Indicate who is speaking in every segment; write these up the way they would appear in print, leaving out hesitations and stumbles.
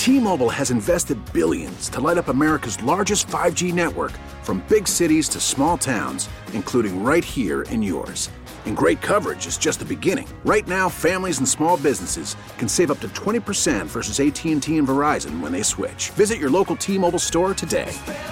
Speaker 1: T-Mobile has invested billions to light up America's largest 5G network, from big cities to small towns, including right here in yours. And great coverage is just the beginning. Right now, families and small businesses can save up to 20% versus AT&T and Verizon when they switch. Visit your local T-Mobile store today.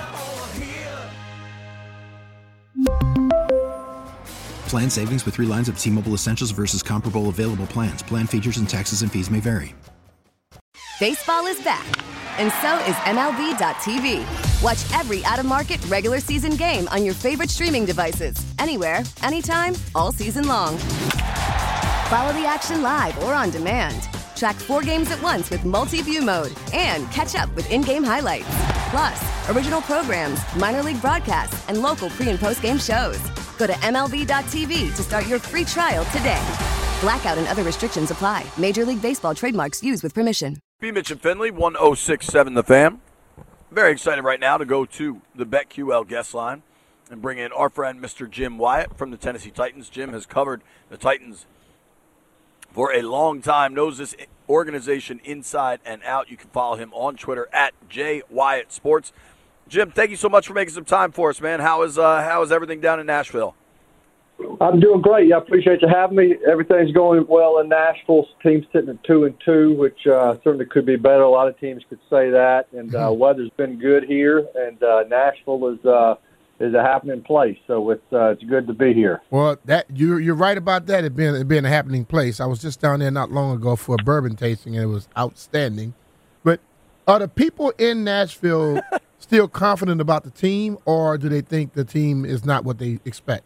Speaker 2: Plan savings with 3 lines of T-Mobile Essentials versus comparable available plans. Plan features and taxes and fees may vary.
Speaker 3: Baseball is back, and so is MLB.tv. Watch every out-of-market regular season game on your favorite streaming devices, anywhere, anytime, all season long. Follow the action live or on demand. Track 4 games at once with multi-view mode and catch up with in-game highlights. Plus, original programs, minor league broadcasts, and local pre- and post-game shows. Go to MLB.tv to start your free trial today. Blackout and other restrictions apply. Major League Baseball trademarks used with permission.
Speaker 4: B. Mitch and Finley, 1067 The Fan. Very excited right now to go to the BetQL guest line and bring in our friend Mr. Jim Wyatt from the Tennessee Titans. Jim has covered the Titans for a long time, knows this organization inside and out. You can follow him on Twitter at JWyattSports. Jim, thank you so much for making some time for us, man. How is everything down in Nashville?
Speaker 5: I'm doing great. I appreciate you having me. Everything's going well in Nashville. Team's sitting at 2-2, which certainly could be better. A lot of teams could say that. And weather's been good here, and Nashville is a happening place. So it's good to be here.
Speaker 6: Well, that you're right about that. It being a happening place. I was just down there not long ago for a bourbon tasting, and it was outstanding. But are the people in Nashville still confident about the team, or do they think the team is not what they expect?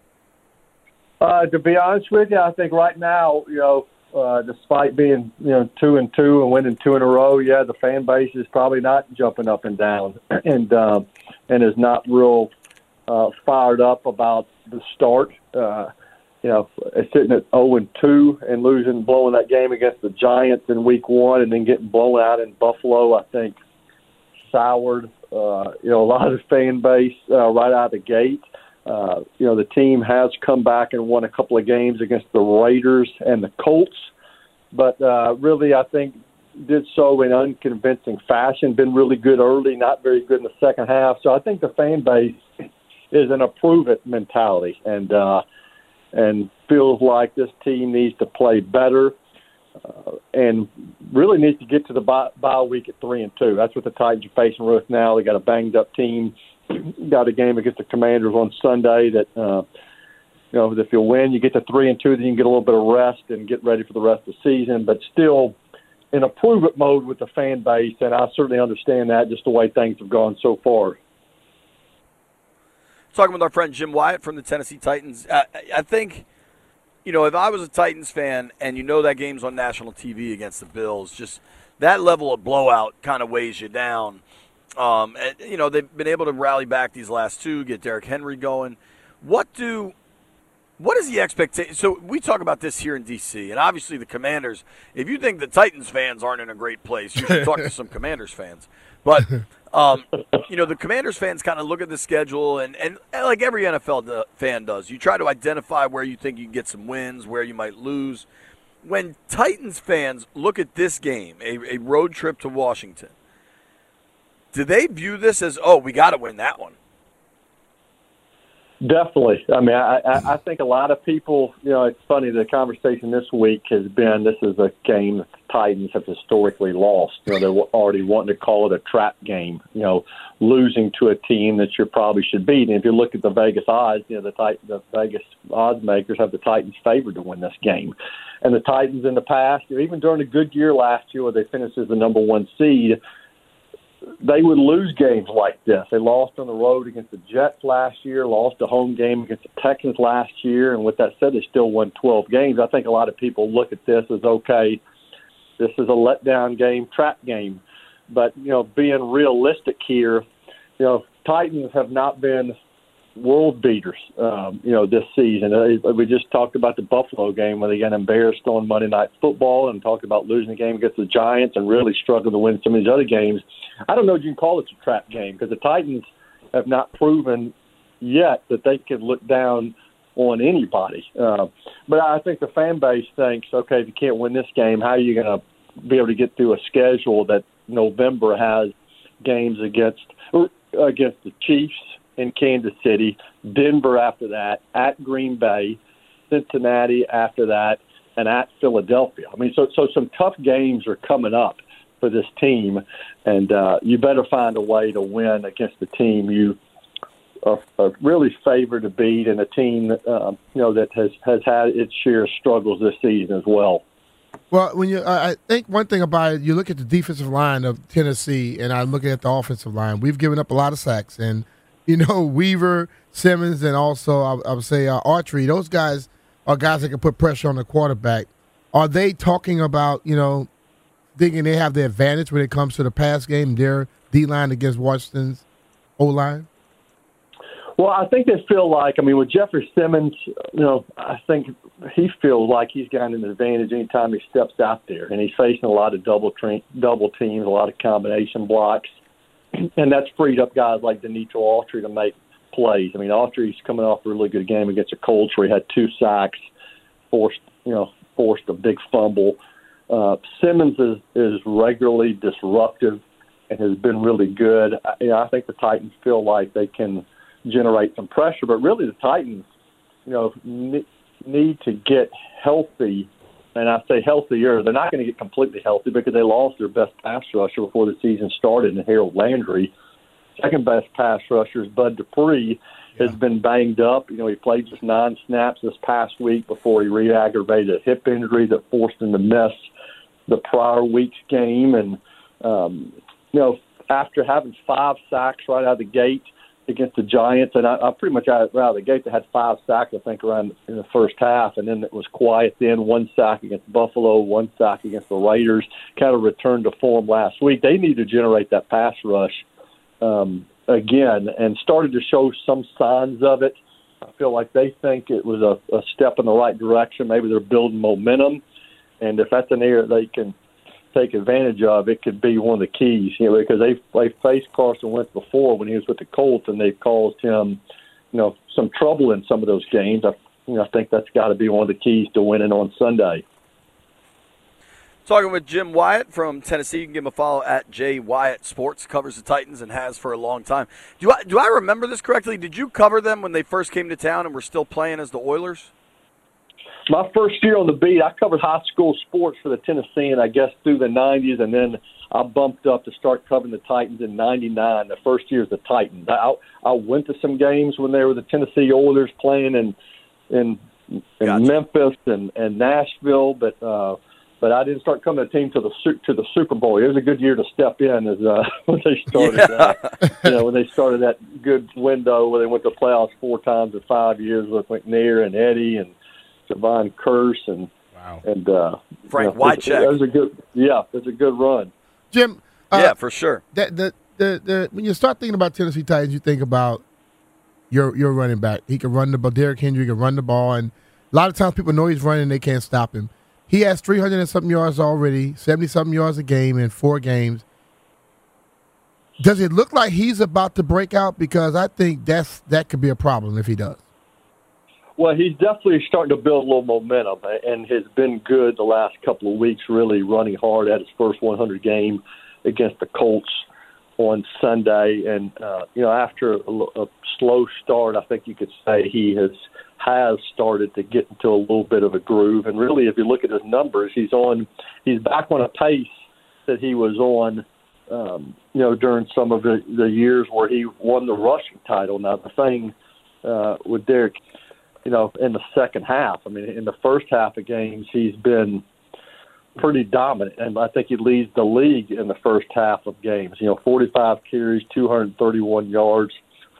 Speaker 5: To be honest with you, I think right now, despite being 2-2 and winning 2 in a row, the fan base is probably not jumping up and down, and is not real fired up about the start. Sitting at 0-2 and blowing that game against the Giants in Week 1, and then getting blown out in Buffalo, I think soured a lot of the fan base right out of the gate. The team has come back and won a couple of games against the Raiders and the Colts, but really I think did so in unconvincing fashion, been really good early, not very good in the second half. So I think the fan base is in a prove-it mentality and feels like this team needs to play better and really needs to get to the bye week at 3-2. That's what the Titans are facing with now. They got a banged-up team. Got a game against the Commanders on Sunday that, if you win, you get to 3-2, then you can get a little bit of rest and get ready for the rest of the season. But still in a prove-it mode with the fan base, and I certainly understand that, just the way things have gone so far.
Speaker 4: Talking with our friend Jim Wyatt from the Tennessee Titans, I think, if I was a Titans fan and that game's on national TV against the Bills, just that level of blowout kind of weighs you down. They've been able to rally back these last 2, get Derrick Henry going. What is the expectation? So we talk about this here in D.C., and obviously the Commanders, if you think the Titans fans aren't in a great place, you should talk to some Commanders fans. But, the Commanders fans kind of look at the schedule, and like every NFL fan does, you try to identify where you think you can get some wins, where you might lose. When Titans fans look at this game, a road trip to Washington, do they view this as, we got to win that one?
Speaker 5: Definitely. I mean, I think a lot of people, it's funny, the conversation this week has been this is a game that the Titans have historically lost. They're already wanting to call it a trap game, losing to a team that you probably should beat. And if you look at the Vegas odds, the Vegas odds makers have the Titans favored to win this game. And the Titans in the past, even during a good year last year where they finished as the number 1 seed, they would lose games like this. They lost on the road against the Jets last year, lost a home game against the Texans last year, and with that said, they still won 12 games. I think a lot of people look at this as, okay, this is a letdown game, trap game. But, being realistic here, Titans have not been world beaters, this season. We just talked about the Buffalo game where they got embarrassed on Monday Night Football and talked about losing the game against the Giants and really struggled to win some of these other games. I don't know if you can call it a trap game because the Titans have not proven yet that they can look down on anybody. But I think the fan base thinks, okay, if you can't win this game, how are you going to be able to get through a schedule that November has games against the Chiefs in Kansas City, Denver after that, at Green Bay, Cincinnati after that, and at Philadelphia. I mean, so some tough games are coming up for this team, and you better find a way to win against the team you are really favored to beat, and a team that that has had its share of struggles this season as well.
Speaker 6: Well, I think one thing about it, you look at the defensive line of Tennessee, and I'm looking at the offensive line. We've given up a lot of sacks, and Weaver, Simmons, and also I would say Autry. Those guys are guys that can put pressure on the quarterback. Are they talking about thinking they have the advantage when it comes to the pass game, their D-line against Washington's O-line?
Speaker 5: Well, I think they feel like, with Jeffrey Simmons, I think he feels like he's got an advantage anytime he steps out there, and he's facing a lot of double teams, a lot of combination blocks, and that's freed up guys like Denico Autry to make plays. Autry's coming off a really good game against the Colts where he had 2 sacks, forced a big fumble. Simmons is regularly disruptive and has been really good. I think the Titans feel like they can generate some pressure, but really the Titans, need to get healthy. And I say healthier. They're not going to get completely healthy because they lost their best pass rusher before the season started in Harold Landry. Second best pass rusher is Bud Dupree. Has been banged up. He played just 9 snaps this past week before he re-aggravated a hip injury that forced him to miss the prior week's game. And, after having 5 sacks right out of the gate against the Giants, and I pretty much out of the gate, they had 5 sacks, I think, around in the first half, and then it was quiet then. 1 sack against Buffalo, 1 sack against the Raiders, kind of returned to form last week. They need to generate that pass rush again, and started to show some signs of it. I feel like they think it was a step in the right direction. Maybe they're building momentum, and if that's an area they can take advantage of, it could be one of the keys, because they faced Carson Wentz before when he was with the Colts, and they've caused him, some trouble in some of those games. I think that's got to be one of the keys to winning on Sunday.
Speaker 4: Talking with Jim Wyatt from Tennessee. You can give him a follow at J Wyatt Sports. Covers the Titans and has for a long time. Do I remember this correctly? Did you cover them when they first came to town and were still playing as the Oilers?
Speaker 5: My first year on the beat, I covered high school sports for the Tennessean, I guess, through the 90s, and then I bumped up to start covering the Titans in 99, the first year as the Titans. I went to some games when they were the Tennessee Oilers playing in
Speaker 4: Gotcha.
Speaker 5: Memphis and Nashville, but I didn't start coming to the team to the Super Bowl. It was a good year to step in as when they started. When they started that good window where they went to the playoffs 4 times in 5 years with McNair and Eddie and Javon Curse and
Speaker 4: Frank Wycheck.
Speaker 5: It was a good run.
Speaker 6: Jim,
Speaker 4: for sure.
Speaker 6: When you start thinking about Tennessee Titans, you think about your running back. He can run the ball. Derrick Henry can run the ball, and a lot of times people know he's running, they can't stop him. He has 300 and something yards already, 70-something yards a game in 4 games. Does it look like he's about to break out? Because I think that could be a problem if he does.
Speaker 5: Well, he's definitely starting to build a little momentum and has been good the last couple of weeks, really running hard at his first 100 game against the Colts on Sunday. And, after a slow start, I think you could say he has started to get into a little bit of a groove. And really, if you look at his numbers, he's back on a pace that he was on, during some of the years where he won the rushing title. Now, the thing with Derrick, in the second half, in the first half of games, he's been pretty dominant, and I think he leads the league in the first half of games. 45 carries, 231 yards,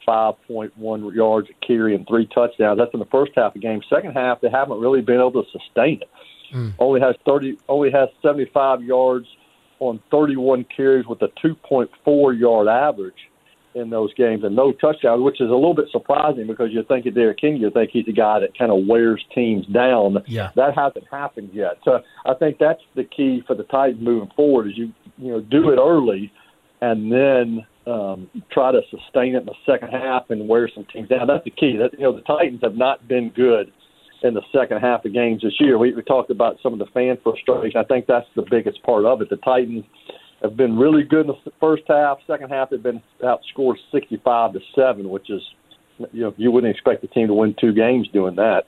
Speaker 5: 5.1 yards a carry, and 3 touchdowns. That's in the first half of games. Second half, they haven't really been able to sustain it. Only has 75 yards on 31 carries with a 2.4 yard average in those games, and no touchdowns, which is a little bit surprising because you think of Derrick Henry, you think he's a guy that kind of wears teams down.
Speaker 6: Yeah.
Speaker 5: That hasn't happened yet. So I think that's the key for the Titans moving forward is you do it early and then try to sustain it in the second half and wear some teams down. That's the key. The Titans have not been good in the second half of games this year. We talked about some of the fan frustration. I think that's the biggest part of it. The Titans have been really good in the first half. Second half, they've been outscored 65-7, which is, you wouldn't expect the team to win 2 games doing that.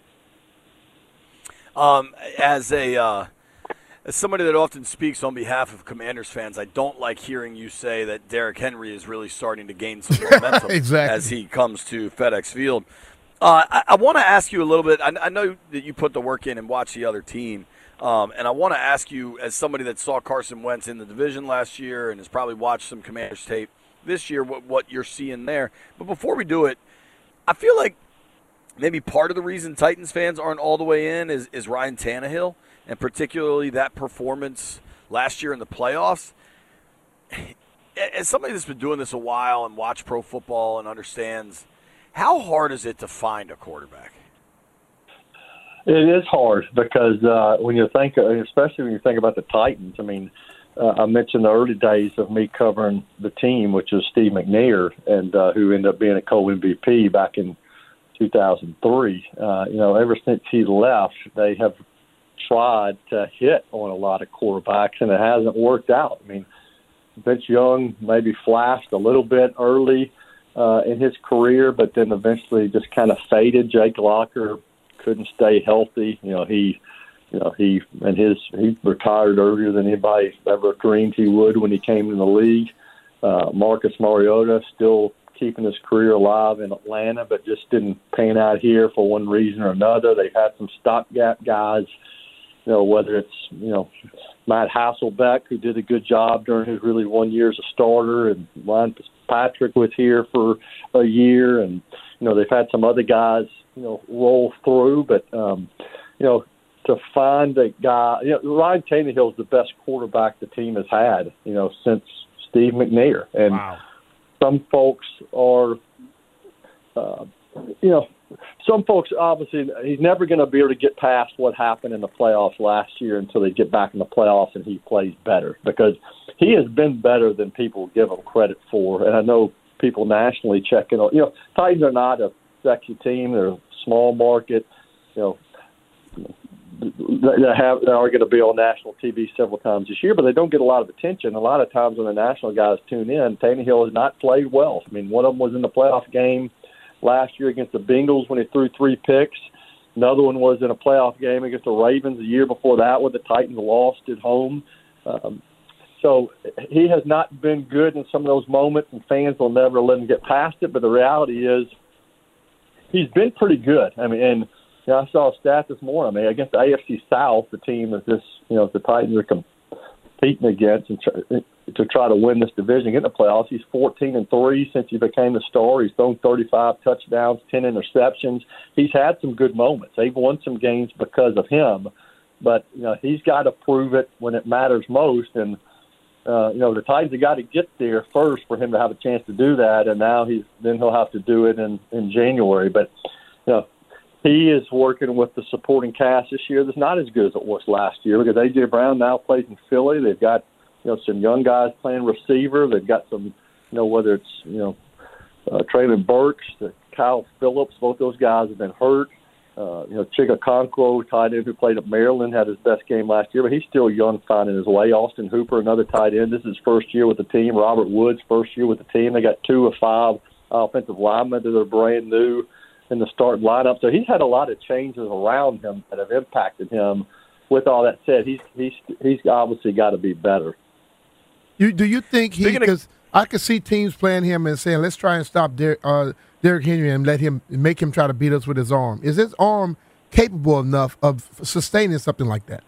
Speaker 4: As somebody that often speaks on behalf of Commanders fans, I don't like hearing you say that Derrick Henry is really starting to gain some momentum
Speaker 6: exactly.
Speaker 4: as he comes to FedEx Field. I want to ask you a little bit. I know that you put the work in and watch the other team. And I want to ask you, as somebody that saw Carson Wentz in the division last year and has probably watched some Commanders tape this year, what you're seeing there. But before we do it, I feel like maybe part of the reason Titans fans aren't all the way in is Ryan Tannehill, and particularly that performance last year in the playoffs. As somebody that's been doing this a while and watched pro football and understands, how hard is it to find a quarterback?
Speaker 5: It is hard because when you think, especially when you think about the Titans, I mean, I mentioned the early days of me covering the team, which was Steve McNair, and who ended up being a co-MVP back in 2003. Ever since he left, they have tried to hit on a lot of quarterbacks, and it hasn't worked out. I mean, Vince Young maybe flashed a little bit early in his career, but then eventually just kind of faded. Jake Locker couldn't stay healthy. He retired earlier than anybody ever dreamed he would when he came in the league. Marcus Mariota still keeping his career alive in Atlanta, but just didn't pan out here for one reason or another. They've had some stopgap guys, whether it's, Matt Hasselbeck, who did a good job during his really 1 year as a starter, and Ryan Fitzpatrick was here for a year, and, they've had some other guys, roll through, but, to find a guy, Ryan Tannehill is the best quarterback the team has had, since Steve McNair. And wow. Some folks are, some folks obviously, he's never going to be able to get past what happened in the playoffs last year until they get back in the playoffs and he plays better, because he has been better than people give him credit for. And I know people nationally checking on, Titans are not a sexy team. They're a small market, they are going to be on national TV several times this year, but they don't get a lot of attention. A lot of times when the national guys tune in, Tannehill has not played well. I mean, one of them was in the playoff game last year against the Bengals when he threw 3 picks. Another one was in a playoff game against the Ravens the year before that where the Titans lost at home. So he has not been good in some of those moments, and fans will never let him get past it. But the reality is he's been pretty good. I mean, and I saw a stat this morning. I mean, against the AFC South, the team that the Titans are competing against and to try to win this division, get in the playoffs. He's 14-3 since he became the star. He's thrown 35 touchdowns, 10 interceptions. He's had some good moments. They've won some games because of him, but he's got to prove it when it matters most. And the Titans have got to get there first for him to have a chance to do that. And now he'll have to do it in January. But he is working with the supporting cast this year that's not as good as it was last year, because A.J. Brown now plays in Philly. They've got, some young guys playing receiver. They've got some, whether it's, Traylon Burks, Kyle Phillips, both those guys have been hurt. Chig Okonkwo, tight end who played at Maryland, had his best game last year, but he's still young, finding his way. Austin Hooper, another tight end. This is his first year with the team. Robert Woods, first year with the team. They got 2 of 5 offensive linemen that are brand new in the starting lineup. So he's had a lot of changes around him that have impacted him. With all that said, he's obviously got to be better.
Speaker 6: Do you think because I could see teams playing him and saying, let's try and stop Derrick Henry and make him try to beat us with his arm. Is his arm capable enough of sustaining something like that?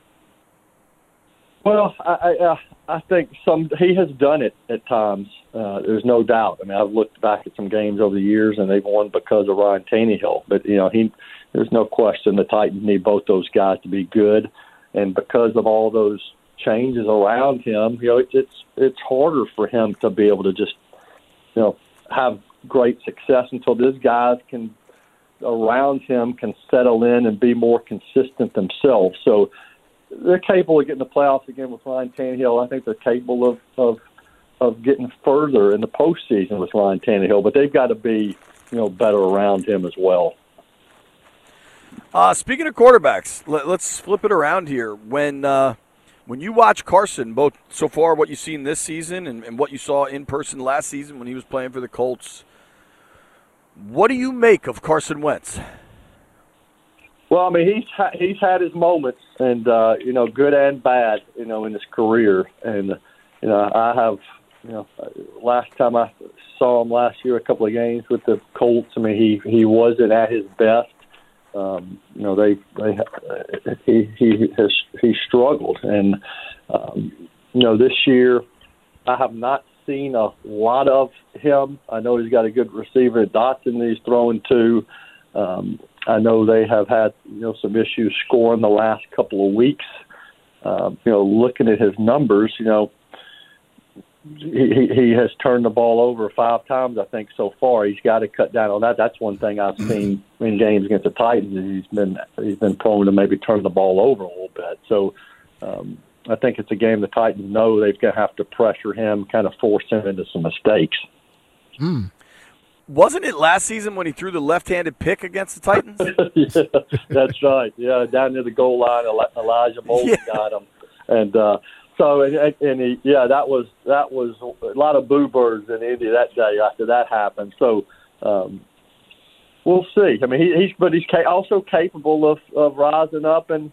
Speaker 5: Well, I think he has done it at times. There's no doubt. I mean, I've looked back at some games over the years, and they've won because of Ryan Tannehill. But there's no question the Titans need both those guys to be good, and because of all those changes around him, it's harder for him to be able to just have great success until these guys around him can settle in and be more consistent themselves. So they're capable of getting the playoffs again with Ryan Tannehill. I think they're capable of getting further in the postseason with Ryan Tannehill, but they've got to be better around him as well.
Speaker 4: Speaking of quarterbacks, let's flip it around here. When When you watch Carson, both so far what you've seen this season and what you saw in person last season when he was playing for the Colts, what do you make of Carson Wentz?
Speaker 5: Well, I mean, he's had his moments, and good and bad, in his career. And I have, last time I saw him last year, a couple of games with the Colts. I mean, he wasn't at his best. He struggled, and this year I have not seen a lot of him. I know he's got a good receiver, Dotson, that he's throwing to. I know they have had some issues scoring the last couple of weeks. Looking at his numbers, he has turned the ball over 5 times, I think, so far. He's got to cut down on that. That's one thing I've seen in games against the Titans. He's been prone to maybe turn the ball over a little bit. So I think it's a game the Titans know they're going to have to pressure him, kind of force him into some mistakes.
Speaker 4: Wasn't it last season when he threw the left-handed pick against the Titans?
Speaker 5: Yeah, that's right. Yeah, down near the goal line, Elijah Molden got him, and that was a lot of boo birds in Indy that day after that happened. So we'll see. I mean, he's also capable of rising up and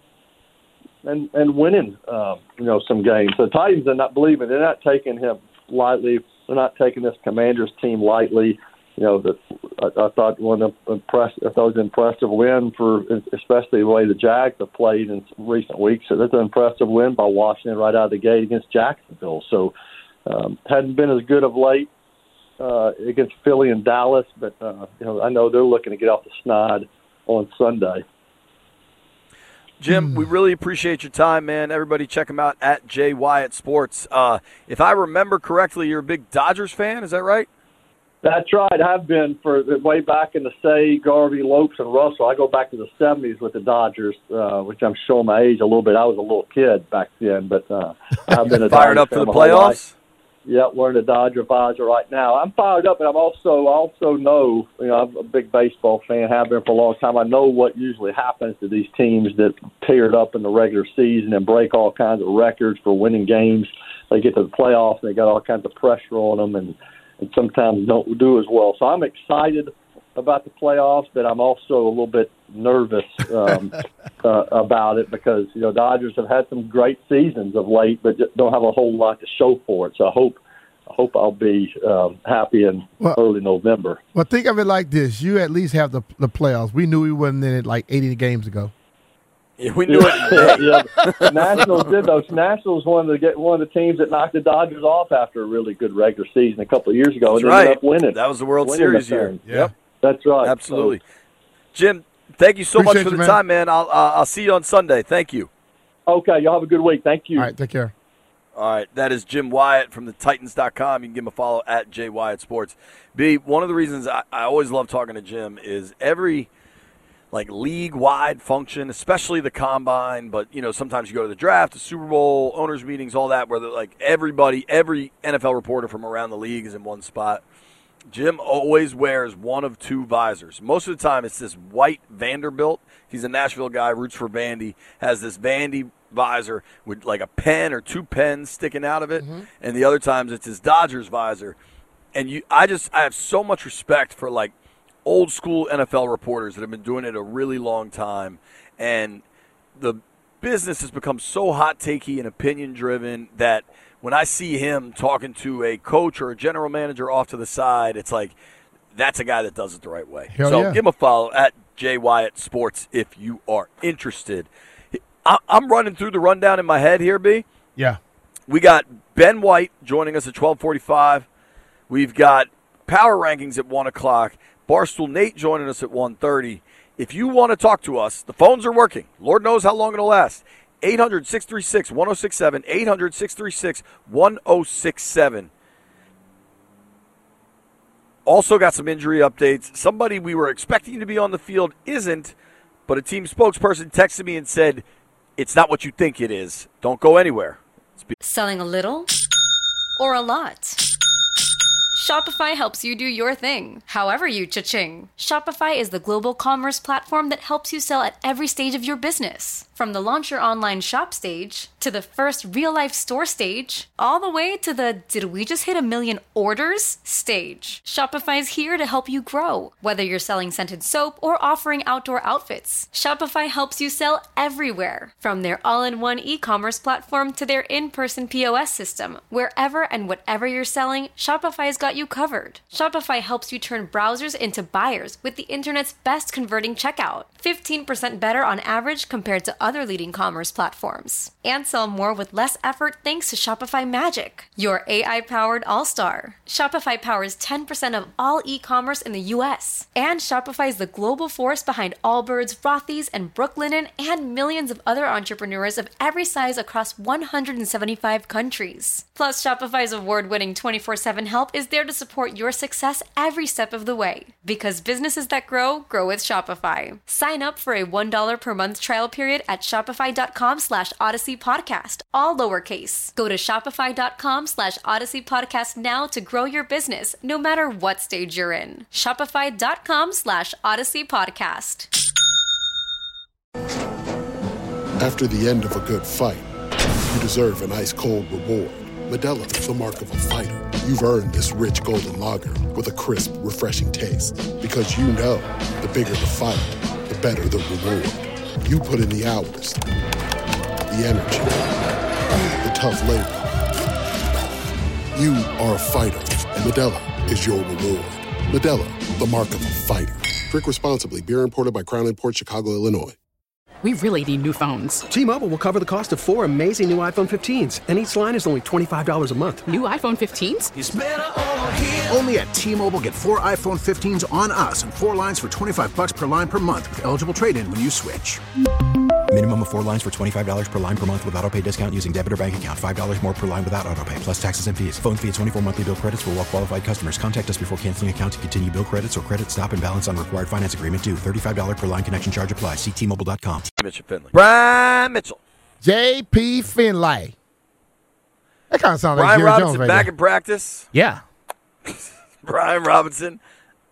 Speaker 5: winning some games. So the Titans are not believing. They're not taking him lightly. They're not taking this Commanders team lightly. I thought it was an impressive win for, especially the way the Jags have played in recent weeks. So that's an impressive win by Washington right out of the gate against Jacksonville. So hadn't been as good of late against Philly and Dallas, but I know they're looking to get off the snide on Sunday.
Speaker 4: Jim, we really appreciate your time, man. Everybody check him out at Jay Wyatt Sports. If I remember correctly, you're a big Dodgers fan. Is that right?
Speaker 5: That's right. I've been for way back in the Say, Garvey, Lopes, and Russell. I go back to the 70s with the Dodgers, which I'm showing my age a little bit. I was a little kid back then, but I've been a
Speaker 4: fired
Speaker 5: Dodger
Speaker 4: up for the playoffs.
Speaker 5: Yeah, we're in the Dodger advisor right now. I'm fired up, and I'm also know, I'm a big baseball fan, have been for a long time. I know what usually happens to these teams that tear it up in the regular season and break all kinds of records for winning games. They get to the playoffs, and they got all kinds of pressure on them, and sometimes don't do as well. So I'm excited about the playoffs, but I'm also a little bit nervous about it because, Dodgers have had some great seasons of late, but just don't have a whole lot to show for it. So I hope I'll be happy in early November.
Speaker 6: Well, think of it like this. You at least have the playoffs. We knew we wasn't in it like 80 games ago.
Speaker 4: Yeah, we knew it.
Speaker 5: Yeah. Nationals did those. Nationals one of the teams that knocked the Dodgers off after a really good regular season a couple of years ago, and ended up winning.
Speaker 4: That was the World Series year.
Speaker 6: Yep,
Speaker 5: that's right.
Speaker 4: Absolutely. Jim, thank you so much for the time, man. I'll see you on Sunday. Thank you.
Speaker 5: Okay, y'all have a good week. Thank you.
Speaker 6: All right, take care.
Speaker 4: All right, that is Jim Wyatt from the Titans.com. You can give him a follow at Jay Wyatt Sports. B, one of the reasons I always love talking to Jim is every league-wide function, especially the combine, but sometimes you go to the draft, the Super Bowl, owners meetings, all that, where every NFL reporter from around the league is in one spot. Jim always wears one of 2 visors. Most of the time it's this white Vanderbilt. He's a Nashville guy, roots for Vandy, has this Vandy visor with a pen or 2 pens sticking out of it, and the other times it's his Dodgers visor. And I have so much respect for old school NFL reporters that have been doing it a really long time, and the business has become so hot takey and opinion driven that when I see him talking to a coach or a general manager off to the side, it's that's a guy that does it the right way. Give him a follow at Jay Wyatt Sports if you are interested. I'm running through the rundown in my head here, B.
Speaker 6: Yeah.
Speaker 4: We got Ben White joining us at 12:45. We've got Power Rankings at 1 o'clock. Barstool Nate joining us at 1:30. If you want to talk to us, the phones are working. Lord knows how long it'll last. 800-636-1067, 800-636-1067. Also got some injury updates. Somebody we were expecting to be on the field isn't, but a team spokesperson texted me and said, it's not what you think it is. Don't go anywhere.
Speaker 7: Selling a little or a lot? Shopify helps you do your thing, however you cha-ching. Shopify is the global commerce platform that helps you sell at every stage of your business. From the launch your online shop stage, to the first real-life store stage, all the way to the did we just hit 1 million orders stage. Shopify's here to help you grow. Whether you're selling scented soap or offering outdoor outfits, Shopify helps you sell everywhere. From their all-in-one e-commerce platform to their in-person POS system, wherever and whatever you're selling, Shopify's got you covered. Shopify helps you turn browsers into buyers with the internet's best converting checkout. 15% better on average compared to other leading commerce platforms. And sell more with less effort thanks to Shopify Magic, your AI-powered all-star. Shopify powers 10% of all e-commerce in the US. And Shopify is the global force behind Allbirds, Rothy's, and Brooklinen, and millions of other entrepreneurs of every size across 175 countries. Plus, Shopify's award-winning 24/7 help is there to support your success every step of the way. Because businesses that grow with Shopify. Sign up for a $1 per month trial period at shopify.com/Odyssey Podcast, all lowercase. Go to shopify.com/Odyssey Podcast now to grow your business, no matter what stage you're in. Shopify.com/Odyssey Podcast.
Speaker 8: After the end of a good fight, you deserve an ice-cold reward. Modelo is the mark of a fighter. You've earned this rich golden lager with a crisp, refreshing taste. Because you know, the bigger the fight, the better the reward. You put in the hours, the energy, the tough labor. You are a fighter, and Modelo is your reward. Modelo, the mark of a fighter. Drink responsibly. Beer imported by Crown Imports, Chicago, Illinois.
Speaker 9: We really need new phones.
Speaker 10: T-Mobile will cover the cost of 4 amazing new iPhone 15s, and each line is only $25 a month.
Speaker 9: New iPhone 15s?
Speaker 1: It's better over here. Only at T-Mobile, get 4 iPhone 15s on us and 4 lines for $25 per line per month with eligible trade-in when you switch.
Speaker 2: Minimum of 4 lines for $25 per line per month with autopay discount using debit or bank account. $5 more per line without autopay, plus taxes and fees. Phone fee at 24 monthly bill credits for well-qualified customers. Contact us before canceling account to continue bill credits or credit stop and balance on required finance agreement due. $35 per line connection charge applies. See T-Mobile.com.
Speaker 4: Mitchell Finley. Brian Mitchell.
Speaker 6: J.P. Finlay. That kind of sounds like
Speaker 4: Brian
Speaker 6: Jerry
Speaker 4: Robinson
Speaker 6: Jones right
Speaker 4: back
Speaker 6: there.
Speaker 4: in practice.
Speaker 6: Yeah.
Speaker 4: Brian Robinson.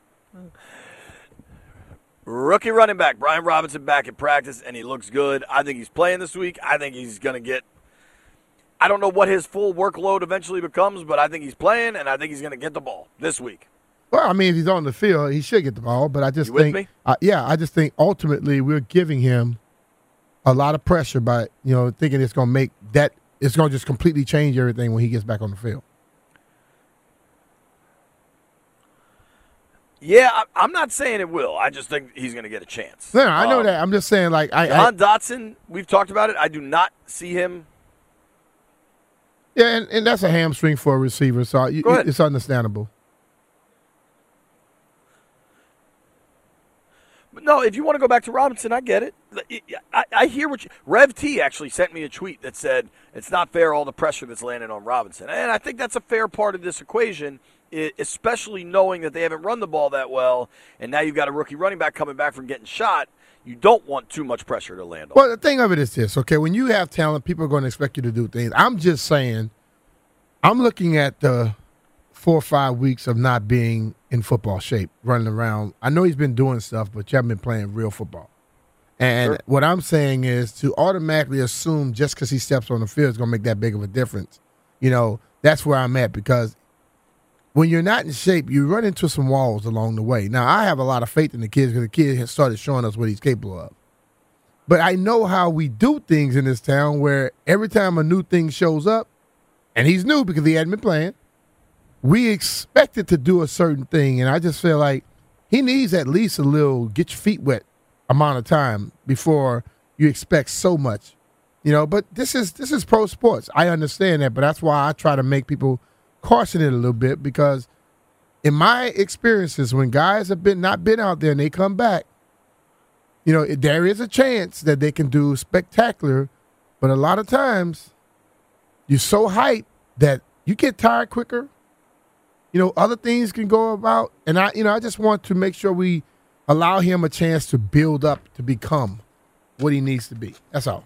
Speaker 4: Rookie running back, Brian Robinson back in practice, and he looks good. I think he's playing this week. I think he's going to get – I don't know what his full workload eventually becomes, but I think he's playing, and I think he's going to get the ball this week.
Speaker 6: Well, I mean, if he's on the field, he should get the ball, but I just
Speaker 4: You
Speaker 6: think
Speaker 4: with me?
Speaker 6: I just think ultimately we're giving him a lot of pressure by, thinking it's going to make that – it's going to just completely change everything when he gets back on the field.
Speaker 4: Yeah, I'm not saying it will. I just think he's going to get a chance.
Speaker 6: No, I know that. I'm just saying, like,
Speaker 4: John Dotson, we've talked about it. I do not see him.
Speaker 6: Yeah, and that's a hamstring for a receiver, so
Speaker 4: Go ahead.
Speaker 6: it's understandable.
Speaker 4: But no, if you want to go back to Robinson, I get it. I hear what you – Rev T actually sent me a tweet that said it's not fair all the pressure that's landing on Robinson. And I think that's a fair part of this equation, especially knowing that they haven't run the ball that well, and now you've got a rookie running back coming back from getting shot. You don't want too much pressure to land on.
Speaker 6: Well, the thing of it is this, okay? When you have talent, people are going to expect you to do things. I'm just saying, I'm looking at the 4 or 5 weeks of not being in football shape, running around. I know he's been doing stuff, but you haven't been playing real football. And
Speaker 4: Sure.
Speaker 6: What I'm saying is to automatically assume just because he steps on the field is going to make that big of a difference. That's where I'm at, because when you're not in shape, you run into some walls along the way. Now, I have a lot of faith in the kids because the kid has started showing us what he's capable of. But I know how we do things in this town where every time a new thing shows up, and he's new because he hadn't been playing, we expected to do a certain thing. And I just feel like he needs at least a little get your feet wet amount of time before you expect so much. But this is pro sports. I understand that, but that's why I try to make people caution it a little bit, because in my experiences, when guys have not been out there and they come back, there is a chance that they can do spectacular, but a lot of times you're so hyped that you get tired quicker. Other things can go about, and I just want to make sure we allow him a chance to build up to become what he needs to be. That's all.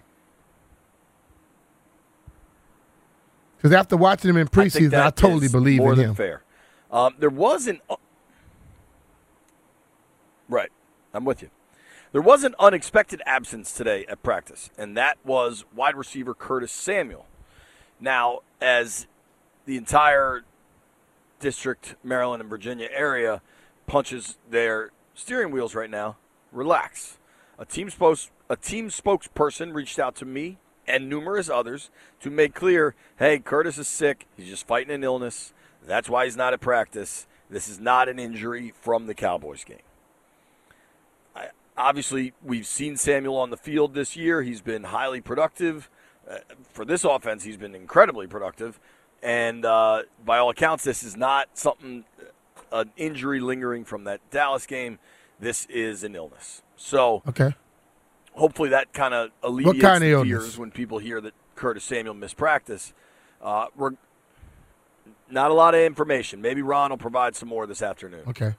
Speaker 6: Because after watching him in preseason, I totally believe in him.
Speaker 4: More than fair. There was right. I'm with you. There was an unexpected absence today at practice, and that was wide receiver Curtis Samuel. Now, as the entire District, Maryland, and Virginia area punches their steering wheels right now, relax. A team spokesperson reached out to me and numerous others to make clear, hey, Curtis is sick. He's just fighting an illness. That's why he's not at practice. This is not an injury from the Cowboys game. Obviously, we've seen Samuel on the field this year. He's been highly productive. For this offense, he's been incredibly productive. And by all accounts, this is not an injury lingering from that Dallas game. This is an illness. So hopefully that kind of alleviates the fears when people hear that Curtis Samuel missed practice. We're not a lot of information. Maybe Ron will provide some more this afternoon.
Speaker 6: Okay.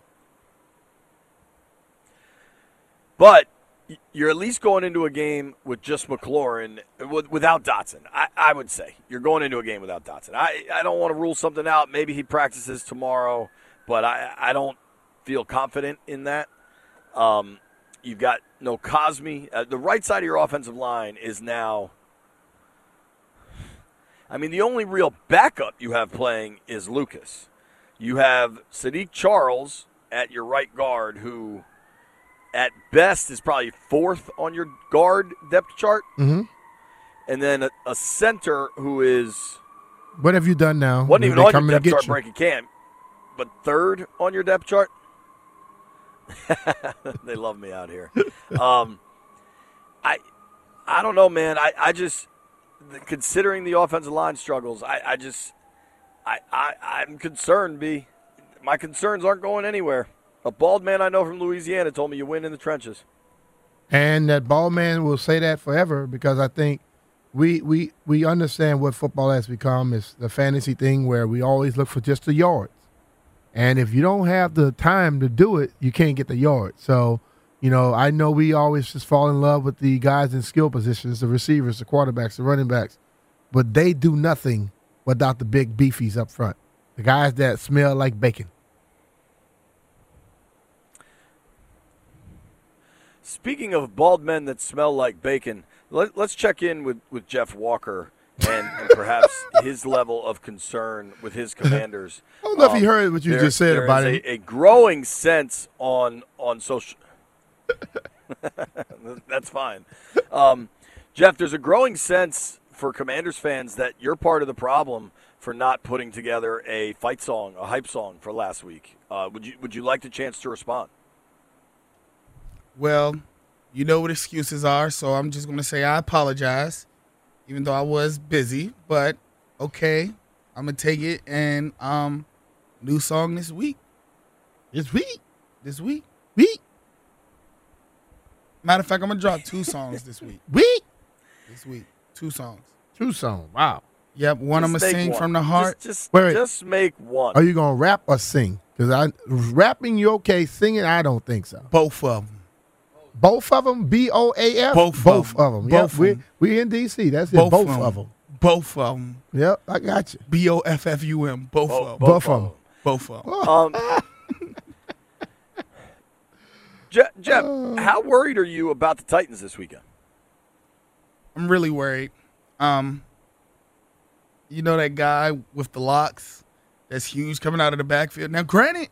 Speaker 4: But you're at least going into a game with just McLaurin, without Dotson. I would say you're going into a game without Dotson. I don't want to rule something out. Maybe he practices tomorrow, but I don't feel confident in that. You've got no Cosme. The right side of your offensive line is now – I mean, the only real backup you have playing is Lucas. You have Sadiq Charles at your right guard who – at best is probably fourth on your guard depth chart.
Speaker 6: Mm-hmm.
Speaker 4: And then a center who is –
Speaker 6: what have you done now?
Speaker 4: Wasn't even on your depth chart breaking camp, but third on your depth chart. They love me out here. I don't know, man. I just – considering the offensive line struggles, I'm concerned, B. My concerns aren't going anywhere. A bald man I know from Louisiana told me you win in the trenches.
Speaker 6: And that bald man will say that forever because I think we understand what football has become. It's the fantasy thing where we always look for just the yards. And if you don't have the time to do it, you can't get the yards. So, I know we always just fall in love with the guys in skill positions, the receivers, the quarterbacks, the running backs. But they do nothing without the big beefies up front, the guys that smell like bacon.
Speaker 4: Speaking of bald men that smell like bacon, let's check in with Jeff Walker and perhaps his level of concern with his Commanders.
Speaker 6: I don't know if he heard what you just said about him.
Speaker 4: A growing sense on social – that's fine. Jeff, there's a growing sense for Commanders fans that you're part of the problem for not putting together a fight song, a hype song for last week. Would you like the chance to respond?
Speaker 11: Well, you know what excuses are, so I'm just going to say I apologize, even though I was busy. But, okay, I'm going to take it, and new song this week.
Speaker 6: This week?
Speaker 11: Matter of fact, I'm going to drop 2 songs this week. This week. 2 songs.
Speaker 6: 2 songs. Wow.
Speaker 11: Yep, one I'm going to sing from the heart.
Speaker 4: Just
Speaker 6: make
Speaker 4: one.
Speaker 6: Are you going to rap or sing? Because rapping, you okay. Singing, I don't think so.
Speaker 11: Both of them.
Speaker 6: Both of them? BOAF?
Speaker 11: Both of them.
Speaker 6: Yep, we in D.C. That's it. Both of them.
Speaker 11: Both of them.
Speaker 6: Yep, I got you.
Speaker 11: BOFFUM. Both of them.
Speaker 4: Jeff, how worried are you about the Titans this weekend?
Speaker 11: I'm really worried. You know that guy with the locks that's huge coming out of the backfield? Now, granted,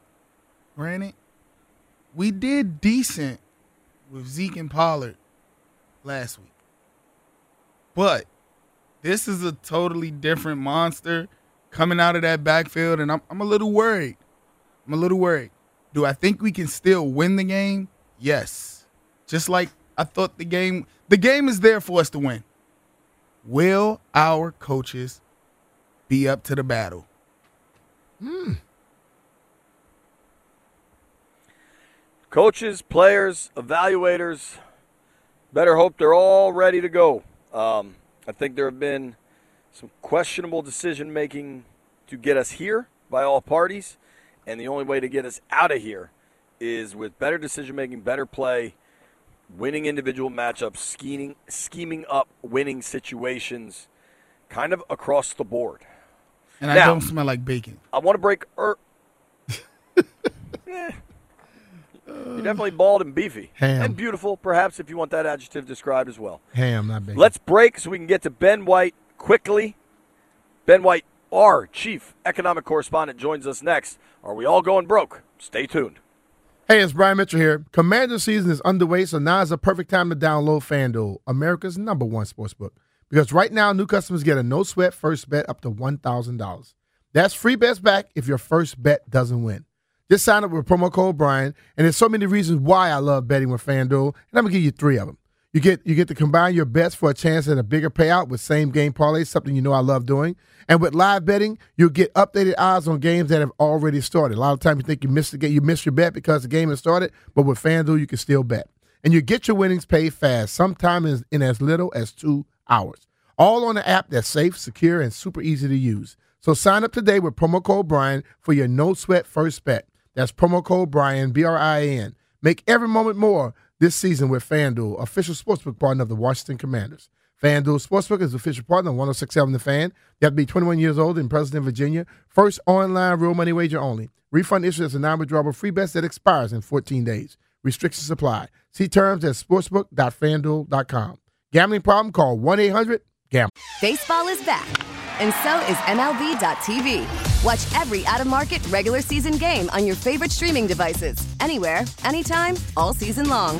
Speaker 11: we did decent with Zeke and Pollard last week. But this is a totally different monster coming out of that backfield, and I'm a little worried. Do I think we can still win the game? Yes. Just like I thought the game is there for us to win. Will our coaches be up to the battle?
Speaker 4: Coaches, players, evaluators, better hope they're all ready to go. I think there have been some questionable decision-making to get us here by all parties, and the only way to get us out of here is with better decision-making, better play, winning individual matchups, scheming up winning situations, kind of across the board.
Speaker 11: And now, I don't smell like bacon.
Speaker 4: I want to break You're definitely bald and beefy.
Speaker 6: Ham.
Speaker 4: And beautiful, perhaps, if you want that adjective described as well.
Speaker 6: Ham, not bacon.
Speaker 4: Let's break so we can get to Ben White quickly. Ben White, our chief economic correspondent, joins us next. Are we all going broke? Stay tuned.
Speaker 6: Hey, it's Brian Mitchell here. Commander season is underway, so now is the perfect time to download FanDuel, America's #1 sportsbook. Because right now, new customers get a no-sweat first bet up to $1,000. That's free bets back if your first bet doesn't win. Just sign up with promo code Brian, and there's so many reasons why I love betting with FanDuel, and I'm going to give you 3 of them. You get to combine your bets for a chance at a bigger payout with same-game parlays, something you know I love doing. And with live betting, you'll get updated odds on games that have already started. A lot of times you think you missed the game, you missed your bet because the game has started, but with FanDuel, you can still bet. And you get your winnings paid fast, sometimes in as little as 2 hours. All on an app that's safe, secure, and super easy to use. So sign up today with promo code Brian for your no-sweat first bet. That's promo code Brian, B-R-I-A-N. Make every moment more this season with FanDuel, official sportsbook partner of the Washington Commanders. FanDuel Sportsbook is the official partner of 106.7 The Fan. You have to be 21 years old in President, Virginia. First online real money wager only. Refund issued as a non-withdrawable free bet that expires in 14 days. Restrictions apply. See terms at sportsbook.fanduel.com. Gambling problem? Call 1-800-GAMBLE.
Speaker 3: Baseball is back, and so is MLB.tv. Watch every out-of-market regular season game on your favorite streaming devices, anywhere, anytime, all season long.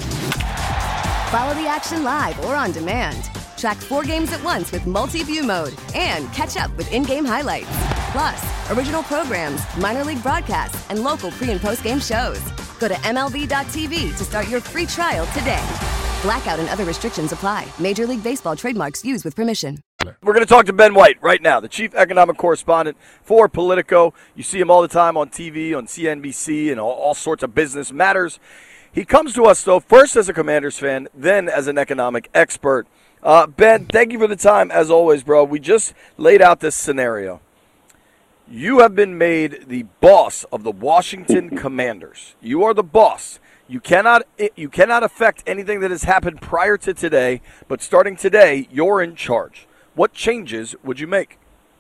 Speaker 3: Follow the action live or on demand. Track 4 games at once with multi-view mode and catch up with in-game highlights. Plus, original programs, minor league broadcasts, and local pre- and post-game shows. Go to MLB.tv to start your free trial today. Blackout and other restrictions apply. Major League Baseball trademarks used with permission.
Speaker 4: We're going to talk to Ben White right now, the chief economic correspondent for Politico. You see him all the time on TV, on CNBC, and all sorts of business matters. He comes to us, though, first as a Commanders fan, then as an economic expert. Ben, thank you for the time, as always, bro. We just laid out this scenario. You have been made the boss of the Washington Commanders. You are the boss. You cannot affect anything that has happened prior to today, but starting today, you're in charge. What changes would you make?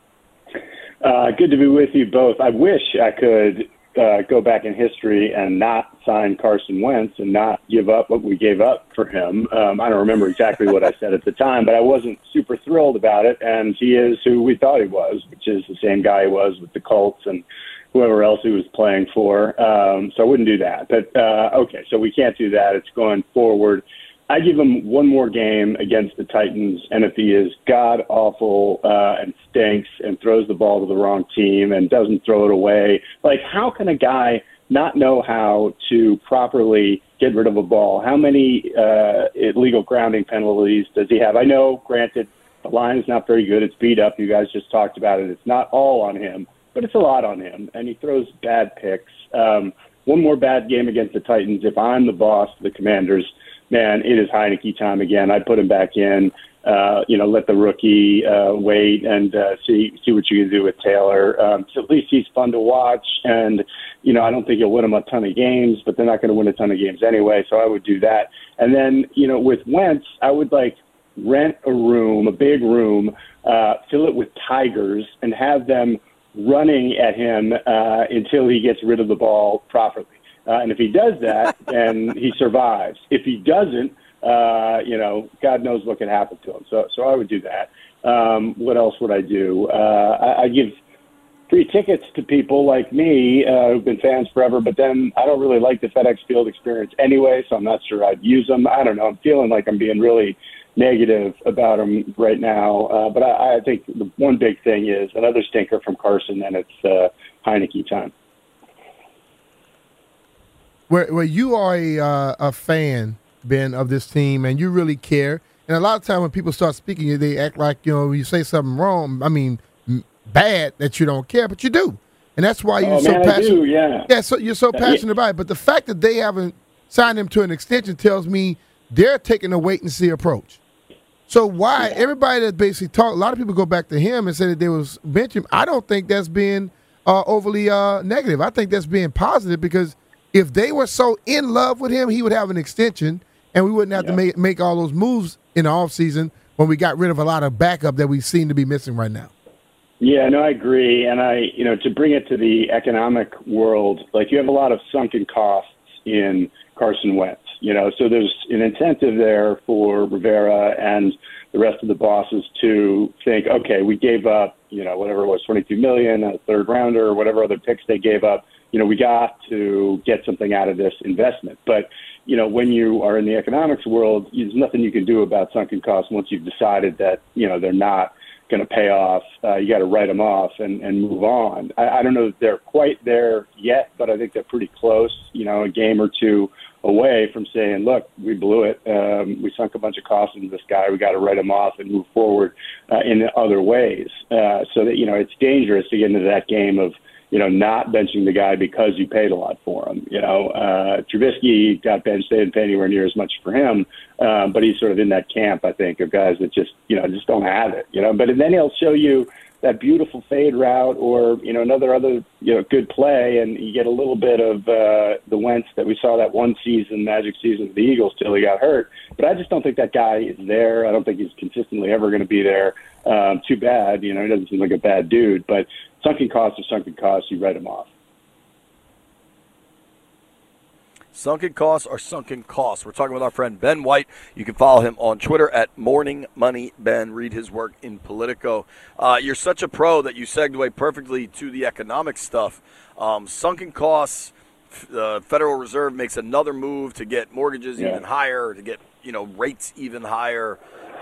Speaker 12: Good to be with you both. I wish I could go back in history and not sign Carson Wentz and not give up what we gave up for him. I don't remember exactly what I said at the time, but I wasn't super thrilled about it, and he is who we thought he was, which is the same guy he was with the Colts and whoever else he was playing for. So I wouldn't do that. But, okay, so we can't do that. It's going forward. I give him one more game against the Titans, and if he is god-awful and stinks and throws the ball to the wrong team and doesn't throw it away, like how can a guy not know how to properly get rid of a ball? How many illegal grounding penalties does he have? I know, granted, the line is not very good. It's beat up. You guys just talked about it. It's not all on him, but it's a lot on him, and he throws bad picks. One more bad game against the Titans. If I'm the boss of the Commanders, man, it is Heineke time again. I'd put him back in, let the rookie wait and see what you can do with Taylor. So at least he's fun to watch, and, I don't think he'll win him a ton of games, but they're not going to win a ton of games anyway, so I would do that. And then, with Wentz, I would, rent a room, a big room, fill it with tigers, and have them running at him until he gets rid of the ball properly. And if he does that, then he survives. If he doesn't, God knows what could happen to him. So I would do that. What else would I do? I give free tickets to people like me who've been fans forever, but then I don't really like the FedEx Field experience anyway, so I'm not sure I'd use them. I don't know. I'm feeling like I'm being really negative about him right now. But I think the one big thing is another stinker from Carson, and it's Heineke time.
Speaker 6: Where you are a fan, Ben, of this team, and you really care. And a lot of times when people start speaking, they act like, you say something wrong, bad, that you don't care, but you do. And that's why you're so passionate. I do, yeah. Yeah, so you're so passionate about it. But the fact that they haven't signed him to an extension tells me they're taking a wait-and-see approach. So why everybody that basically talk, a lot of people go back to him and say that they was benching him. I don't think that's being overly negative. I think that's being positive because if they were so in love with him, he would have an extension, and we wouldn't have to make all those moves in the offseason when we got rid of a lot of backup that we seem to be missing right now.
Speaker 12: Yeah, no, I agree. And to bring it to the economic world, you have a lot of sunken costs in Carson Wentz. So there's an incentive there for Rivera and the rest of the bosses to think, okay, we gave up, whatever it was, $22 million, a third rounder, or whatever other picks they gave up. We got to get something out of this investment. But, when you are in the economics world, there's nothing you can do about sunken costs once you've decided that, they're not going to pay off. You got to write them off and move on. I don't know that they're quite there yet, but I think they're pretty close, a game or two away from saying, look, we blew it. We sunk a bunch of costs into this guy. We got to write him off and move forward in other ways. So that, it's dangerous to get into that game of, not benching the guy because you paid a lot for him. Trubisky got benched. They didn't pay anywhere near as much for him. But he's sort of in that camp, I think, of guys that just don't have it, But then he'll show you that beautiful fade route or, other good play, and you get a little bit of the Wentz that we saw that one season, magic season of the Eagles till he got hurt. But I just don't think that guy is there. I don't think he's consistently ever going to be there. Too bad. He doesn't seem like a bad dude. But sunken costs are sunken costs. You write them off.
Speaker 4: Sunken costs are sunken costs. We're talking with our friend Ben White. You can follow him on Twitter at MorningMoneyBen. Read his work in Politico. You're such a pro that you segued perfectly to the economic stuff. Sunken costs, the Federal Reserve makes another move to get mortgages even higher, to get rates even higher.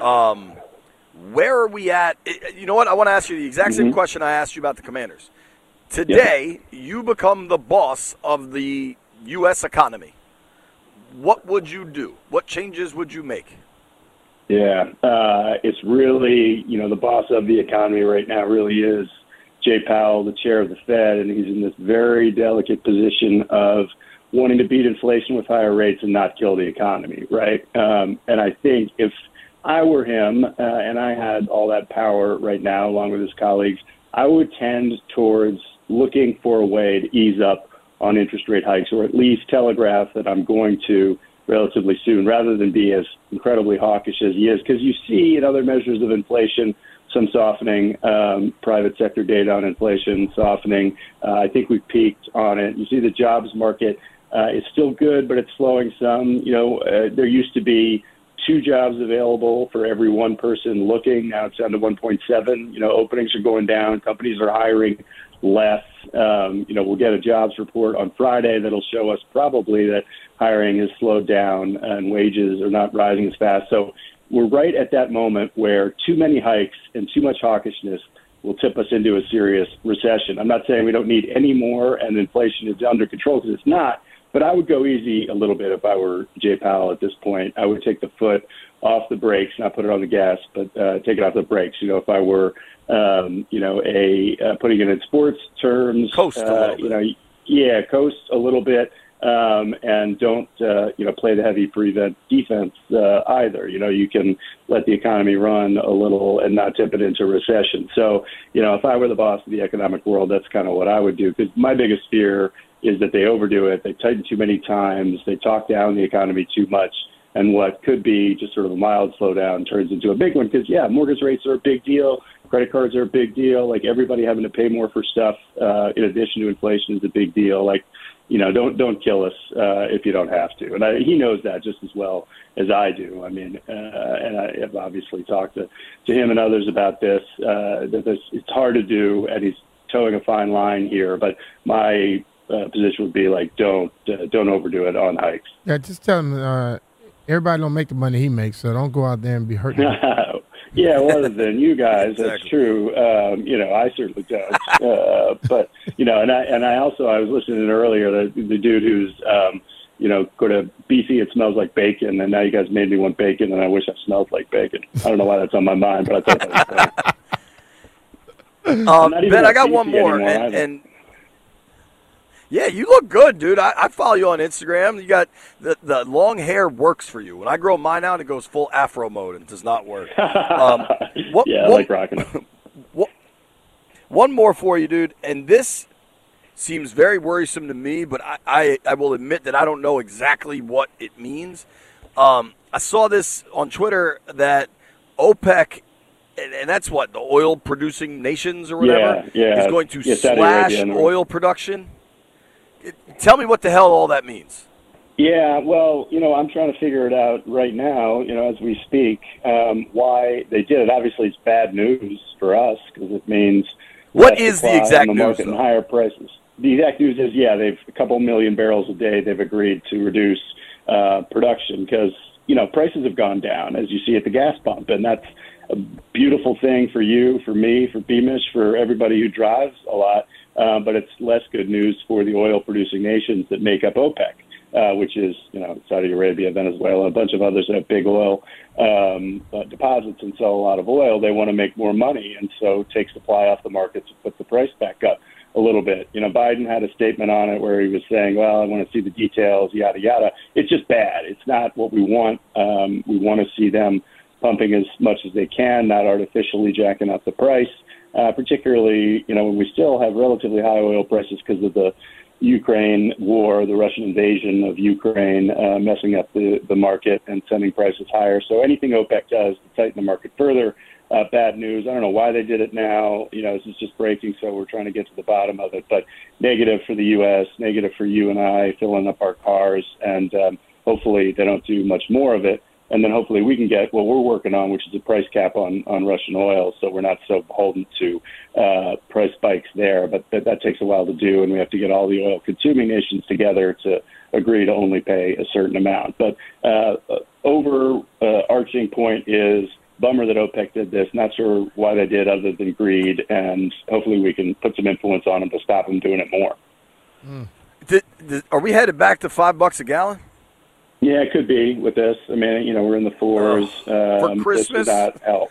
Speaker 4: Where are we at? You know what? I want to ask you the exact same question I asked you about the Commanders. Today, you become the boss of the U.S. economy. What would you do? What changes would you make?
Speaker 12: Yeah, it's really, the boss of the economy right now really is Jay Powell, the chair of the Fed, and he's in this very delicate position of wanting to beat inflation with higher rates and not kill the economy, right? And I think if I were him and I had all that power right now, along with his colleagues, I would tend towards looking for a way to ease up on interest rate hikes, or at least telegraph that I'm going to relatively soon, rather than be as incredibly hawkish as he is. Because you see in other measures of inflation some softening, private sector data on inflation softening. I think we've peaked on it. You see the jobs market is still good, but it's slowing some. There used to be 2 jobs available for every 1 person looking. Now it's down to 1.7. Openings are going down. Companies are hiring less. We'll get a jobs report on Friday that'll show us probably that hiring has slowed down and wages are not rising as fast. So we're right at that moment where too many hikes and too much hawkishness will tip us into a serious recession. I'm not saying we don't need any more and inflation is under control, because it's not, but I would go easy a little bit if I were Jay Powell at this point. I would take the foot off the brakes, not put it on the gas, but take it off the brakes. If I were putting it in sports terms,
Speaker 4: coast a little bit.
Speaker 12: Coast a little bit, and don't play the heavy prevent defense either. You can let the economy run a little and not tip it into recession. So if I were the boss of the economic world, that's kind of what I would do, because my biggest fear is that they overdo it, they tighten too many times, they talk down the economy too much, and what could be just sort of a mild slowdown turns into a big one. Because mortgage rates are a big deal. Credit cards are a big deal. Like, everybody having to pay more for stuff in addition to inflation is a big deal. Like, don't kill us if you don't have to. And he knows that just as well as I do. I mean, and I have obviously talked to him and others about this, that it's hard to do, and he's towing a fine line here. But my position would be like, don't overdo it on hikes.
Speaker 6: Yeah, just tell him everybody don't make the money he makes, so don't go out there and be hurting.
Speaker 12: Yeah, well, other than you guys, that's true. I certainly don't. But and I also, I was listening earlier, the dude who's go to BC, it smells like bacon, and now you guys made me want bacon, and I wish I smelled like bacon. I don't know why that's on my mind, but I thought that was funny.
Speaker 4: Ben, I got one more, and yeah, you look good, dude. I follow you on Instagram. You got the long hair works for you. When I grow mine out, it goes full afro mode and does not work.
Speaker 12: I like rocking it.
Speaker 4: One more for you, dude, and this seems very worrisome to me, but I will admit that I don't know exactly what it means. I saw this on Twitter that OPEC, and that's what, the oil-producing nations or whatever, is going to slash oil production. Tell me what the hell all that means.
Speaker 12: Yeah, well, I'm trying to figure it out right now, as we speak, why they did it. Obviously, it's bad news for us because it means
Speaker 4: what is the exact news,
Speaker 12: and higher prices. The exact news is, they've a couple million barrels a day. They've agreed to reduce production because, prices have gone down, as you see at the gas pump, and that's a beautiful thing for you, for me, for Beamish, for everybody who drives a lot, but it's less good news for the oil-producing nations that make up OPEC. Which is, Saudi Arabia, Venezuela, a bunch of others that have big oil deposits and sell a lot of oil. They want to make more money, and so take supply off the market to put the price back up a little bit. Biden had a statement on it where he was saying, well, I want to see the details, yada, yada. It's just bad. It's not what we want. We want to see them pumping as much as they can, not artificially jacking up the price, particularly, when we still have relatively high oil prices because of the Ukraine war, the Russian invasion of Ukraine, messing up the market and sending prices higher. So anything OPEC does to tighten the market further, bad news. I don't know why they did it now. This is just breaking, so we're trying to get to the bottom of it. But negative for the U.S., negative for you and I filling up our cars, and hopefully they don't do much more of it. And then hopefully we can get what we're working on, which is a price cap on Russian oil, so we're not so beholden to price spikes there. But that takes a while to do, and we have to get all the oil-consuming nations together to agree to only pay a certain amount. But overarching point is, bummer that OPEC did this. Not sure why they did other than greed, and hopefully we can put some influence on them to stop them doing it more.
Speaker 4: Are we headed back to $5 a gallon?
Speaker 12: Yeah, it could be with this. I mean, we're in the fours.
Speaker 4: For Christmas?
Speaker 12: This would not help.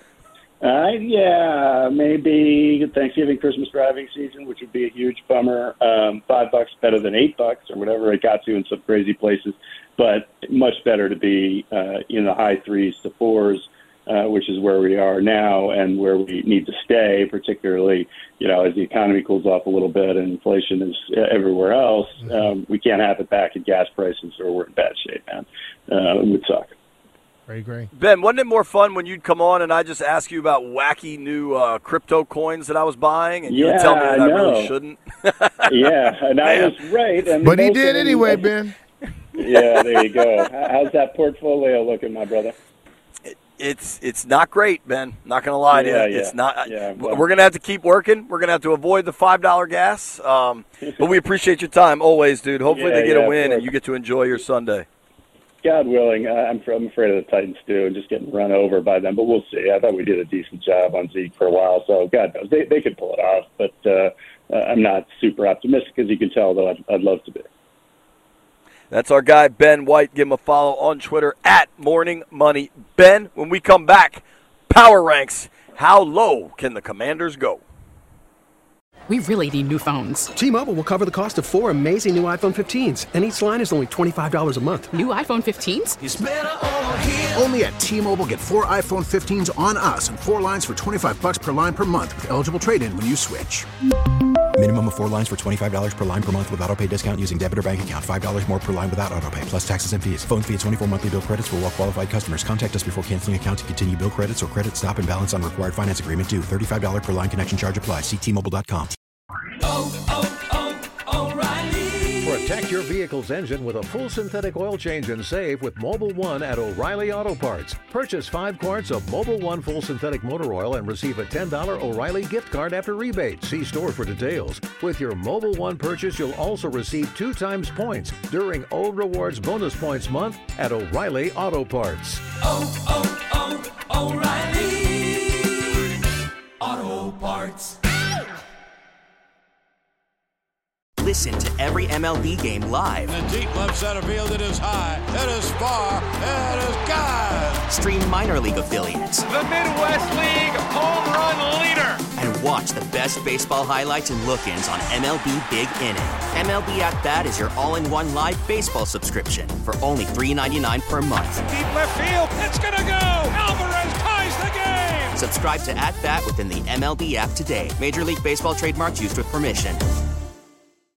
Speaker 12: Yeah, maybe Thanksgiving, Christmas driving season, which would be a huge bummer. $5 better than $8 or whatever it got to in some crazy places, but much better to be in the high 3s to 4s, which is where we are now and where we need to stay, particularly, as the economy cools off a little bit and inflation is everywhere else. We can't have it back at gas prices or we're in bad shape, man. It would suck.
Speaker 6: Great.
Speaker 4: Ben, wasn't it more fun when you'd come on and I just ask you about wacky new crypto coins that I I was and you'd tell me that I really shouldn't?
Speaker 12: Yeah, and I was right.
Speaker 6: But he did anyway, Ben.
Speaker 12: Yeah, there you go. How's that portfolio looking, my brother?
Speaker 4: It's not great, Ben. Not going to lie to you.
Speaker 12: Yeah.
Speaker 4: It's not.
Speaker 12: Yeah, well,
Speaker 4: we're going to have to keep working. We're going to have to avoid the $5 gas. But we appreciate your time always, dude. Hopefully they get a win and you get to enjoy your Sunday.
Speaker 12: God willing, I'm afraid of the Titans too, and just getting run over by them. But we'll see. I thought we did a decent job on Zeke for a while, so God knows they could pull it off. But I'm not super optimistic, as you can tell. Though I'd love to be.
Speaker 4: That's our guy, Ben White. Give him a follow on Twitter at Morning Money. Ben, when we come back, Power Ranks. How low can the Commanders go?
Speaker 9: We really need new phones.
Speaker 10: T-Mobile will cover the cost of 4 amazing new iPhone 15s, and each line is only $25 a month.
Speaker 9: New iPhone 15s?
Speaker 1: It's better over here. Only at T-Mobile, get 4 iPhone 15s on us and 4 lines for $25 per line per month with eligible trade-in when you switch.
Speaker 2: Minimum of 4 lines for $25 per line per month with autopay discount using debit or bank account. $5 more per line without autopay, plus taxes and fees. Phone fee at 24 monthly bill credits for well-qualified customers. Contact us before canceling account to continue bill credits or credit stop and balance on required finance agreement due. $35 per line connection charge applies. See T-Mobile.com.
Speaker 13: O'Reilly. Protect your vehicle's engine with a full synthetic oil change and save with Mobil 1 at O'Reilly Auto Parts. Purchase 5 quarts of Mobil 1 full synthetic motor oil and receive a $10 O'Reilly gift card after rebate. See store for details. With your Mobil 1 purchase, you'll also receive 2 times points during O Rewards Bonus Points Month at O'Reilly Auto Parts.
Speaker 14: O'Reilly Auto Parts.
Speaker 15: Listen to every MLB game live.
Speaker 16: In the deep left center field, it is high, it is far, it is gone.
Speaker 15: Stream minor league affiliates.
Speaker 17: The Midwest League home run leader.
Speaker 15: And watch the best baseball highlights and look-ins on MLB Big Inning. MLB At Bat is your all-in-one live baseball subscription for only $3.99 per month.
Speaker 17: Deep left field, it's gonna go. Alvarez ties the game.
Speaker 15: Subscribe to At Bat within the MLB app today. Major League Baseball trademarks used with permission.